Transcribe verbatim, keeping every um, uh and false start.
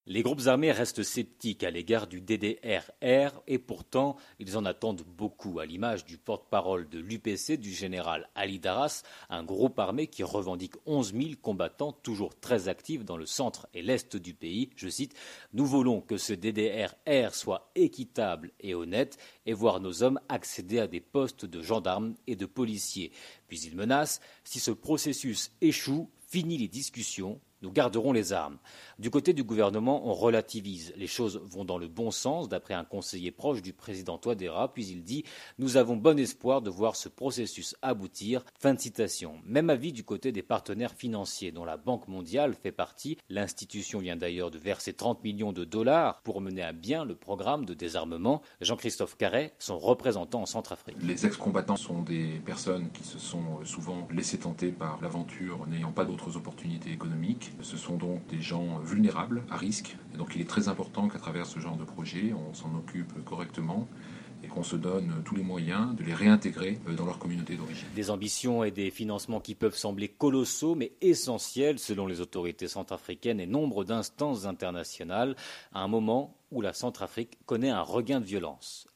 Les groupes armés restent sceptiques à l'égard du D D R R et pourtant ils en attendent beaucoup, à l'image du porte-parole de l'U P C, du général Ali Daras, un groupe armé qui revendique onze mille combattants toujours très actifs dans le centre et l'est du pays. Je cite: « Nous voulons que ce D D R R soit équitable et honnête et voir nos hommes accéder à des postes de gendarmes et de policiers. » Puis il menace: « Si ce processus échoue, fini les discussions, nous garderons les armes. » Du côté du gouvernement, on relativise. Les choses vont dans le bon sens, d'après un conseiller proche du président Touadéra. Puis il dit: « Nous avons bon espoir de voir ce processus aboutir. » Fin de citation. Même avis du côté des partenaires financiers, dont la Banque mondiale fait partie. L'institution vient d'ailleurs de verser trente millions de dollars pour mener à bien le programme de désarmement. Jean-Christophe Carret, son représentant en Centrafrique. Les ex-combattants sont des personnes qui se sont souvent laissées tenter par l'aventure, n'ayant pas d'autres opportunités économiques. Ce sont donc des gens vulnérables, à risque. Et donc il est très important qu'à travers ce genre de projet, on s'en occupe correctement et qu'on se donne tous les moyens de les réintégrer dans leur communauté d'origine. Des ambitions et des financements qui peuvent sembler colossaux mais essentiels selon les autorités centrafricaines et nombre d'instances internationales, à un moment où la Centrafrique connaît un regain de violence.